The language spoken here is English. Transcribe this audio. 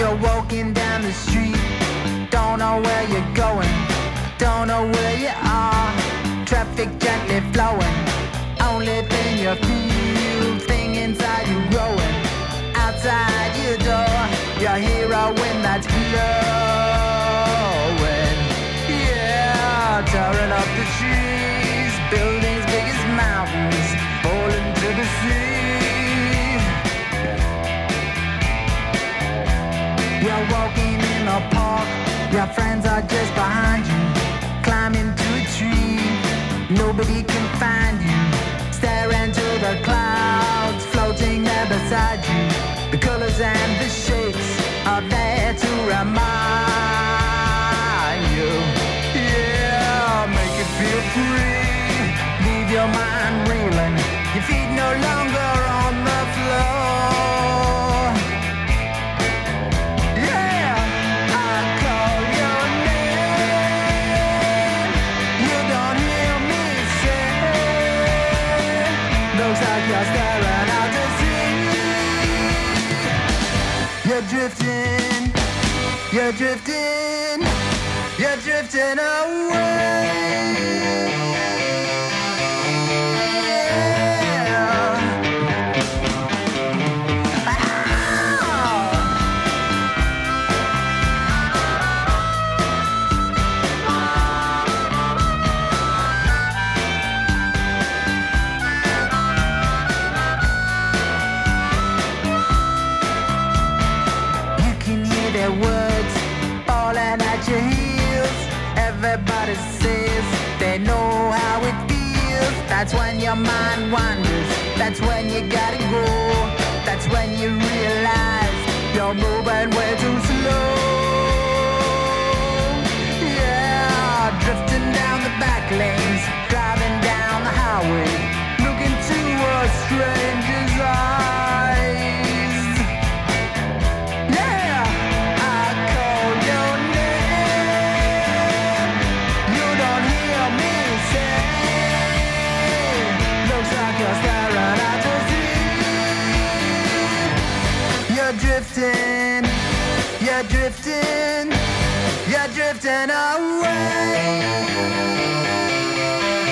You're walking down the street, don't know where you're going, don't know where you are. Traffic gently flowing, only thing you feel, thing inside you growing. Outside your door, your heroine that's glowing. Yeah, tearing up the trees, buildings big as mountains, falling to the sea. You're walking in a park, your friends are just behind you, climbing to a tree, nobody can find you, staring to the clouds, floating there beside you. The colors and the shapes are there to remind you. Yeah, make you feel free, leave your mind reeling, your feet no longer on the floor. Yeah, I call your name, you don't hear me say, looks like you're staring out to sea. You're drifting, you're drifting, you're drifting away. Words falling at your heels. Everybody says they know how it feels. That's when your mind wanders, that's when you gotta go, that's when you realize you're moving way too slow. Yeah, drifting down the back lanes, driving down the highway, looking to a stranger's eyes. You're drifting, you're drifting, you're drifting away.